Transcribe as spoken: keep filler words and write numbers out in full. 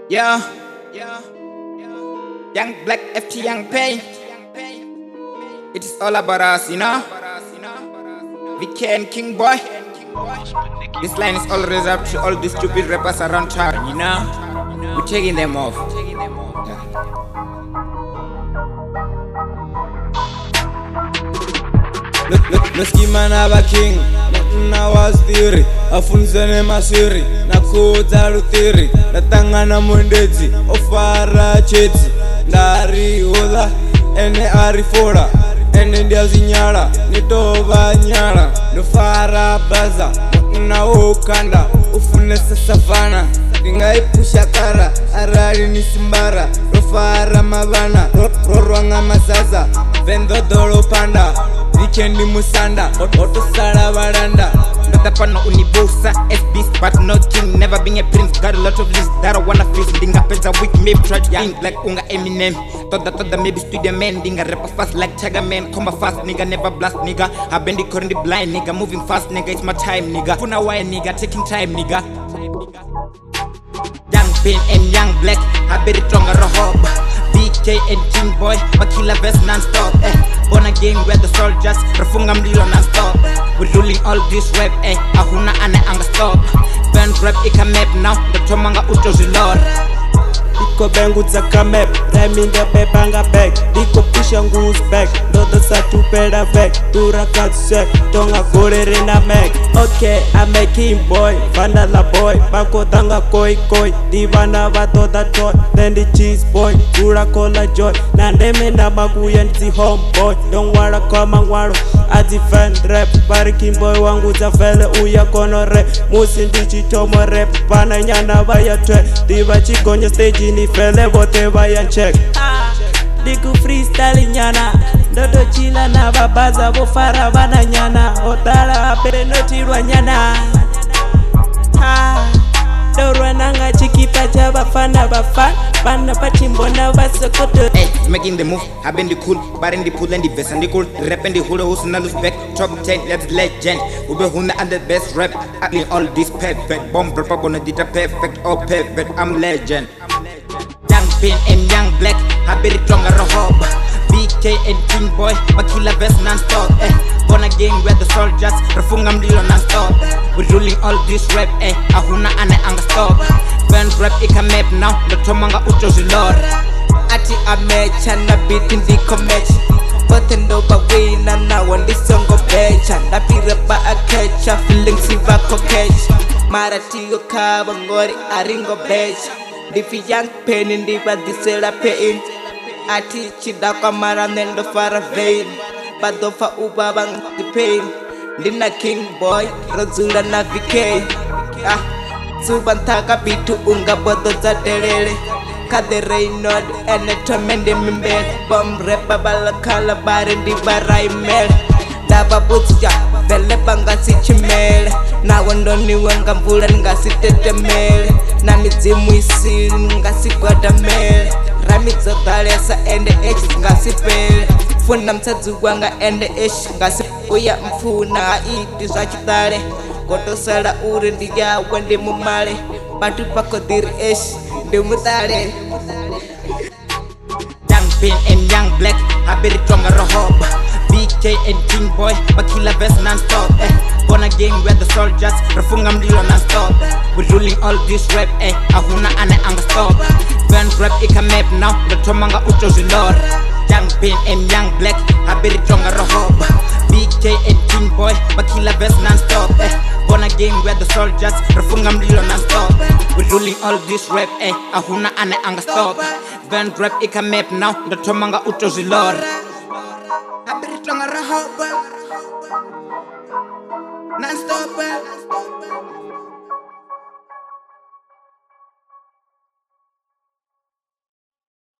Yeah, Young Black F T Young Pay. It is all about us, you know. V K and King Boy. This line is all reserved to all these stupid rappers around town, you know. We're taking them off. No schema na king, na was theory. Afunzane masiri, na kuza luthiri. Natangana mwendezi, ofara cheti. Ndari hola, ene arifora. Ene ndiazi nyala, nitova nyala. Nofara baza, na ukanda. Ufunesa savana, ingai pusha kara. Arari nisimbara, nofara mavana. Rorwanga mazaza, vendo dolo panda. Weekendi musanda, auto sala baranda. But the partner unibosa, S beast but not king. Never being a prince, got a lot of lists that I wanna face. Dinga pensa weak, maybe try to think like unga Eminem. Thought that thought that maybe studio man. Dinga rapper fast like Tiger Man. Comba fast, nigga, never blast, nigga. I bend the currently blind, nigga. Moving fast, nigga, it's my time, nigga. Funa wire, nigga, taking time, nigga. Young Pain and Young Black, I bet it stronger a hob. V K and King Boy, my killer vest non-stop, eh. Born again, we're the soldiers, refunga mlilo non-stop. We're ruling all this web, eh. Ahuna ane anga stop. Band rap ika map now, the tomanga uto zilor. Diko bengu zaka map, rhyming the pepanga back. Diko pusha ngu's back, dodo sa tu peda back. Tura kat sek, tonga gore rena mek. Okay, I'm a King Boy, vanilla boy. Bako tanga koi koi, divana vato da toy. Then the cheese boy, tura cola joy. Nandeme na maguya nti homeboy. Don't wanna come and waro, I defend rap. Bari King Boy wangu za fele uya kono rap. Musi ndichi tomo rap, pana nyana vaya twe. Diva chikonye stage ni fele bote vaya check. Diku freestyle nyana, ndoto chila na babaza bofara bana nyana. Otala apere notirwa nyana. Dorwa nanga chikipa cha bafana bafana. Bana pachimbona basokoto. Hey, making the move, I been the cool, bar in the pool and the best and the cool. Rap and the hula who's na lose back. Top ten, that's legend. Ube huna and the best rap. I mean all this perfect. Bomb rap up on a dita perfect. Oh perfect, I'm legend. Young Pain and Young Black, I bet it stronger a hob. V K and King Boy, my killer vest non-stop, eh. Born again, we're the soldiers, refunga mlilo non-stop. We're ruling all this rap, eh. Ahuna ane anga stop. Band rap ika map now, the tomanga uto zilor. Ati amecha na beat ndiko mecha. Bote ndo ba wina na wandi songo becha. Na pirapa akecha, feelings ivako kecha. Maratiyo kaba ngori aringo becha. Difi Young Pain ndiba disela pain. Ati chida kwa mara nendo fara vein. Badofa ubabang di pain. Dina King Boy, rozula na V K. Ah, subantaka bitu unga bodo za delele. Kade Reynod, ene tremende mimbe. Bomb repa balakala bare di barai mel. Daba butja, vele banga si chimele. Na wandoni wanga mbula nga si tete mele. Na mizimu isi nga si kwada mele. Rami zodale sa ende echi nga si pele. Funa msadzu wanga ende echi nga si uya mfuna iti za chitale. Koto sala uri ndiya wende mumale. Bantu pako diri echi ndi mutale. Young Pain and Young Black, I bet it stronger a hob. V K and King Boy, my killer vest non-stop, eh. Born again, we're the soldiers, refunga mlilo non-stop. We're ruling all this rap, eh. Ahuna ane anga stop. Band rap ika map now, the tomanga uto zilor. Young Pain and Young Black, I bet it stronger a hob. V K and King Boy, my killer vest non-stop, eh. Born again, we're the soldiers, refunga mlilo non-stop. We're ruling all this rap, eh. Ahuna ane anga stop. Band rap ika map now, the tomanga uto zilor. I bet it stronger a hob. Non-stop,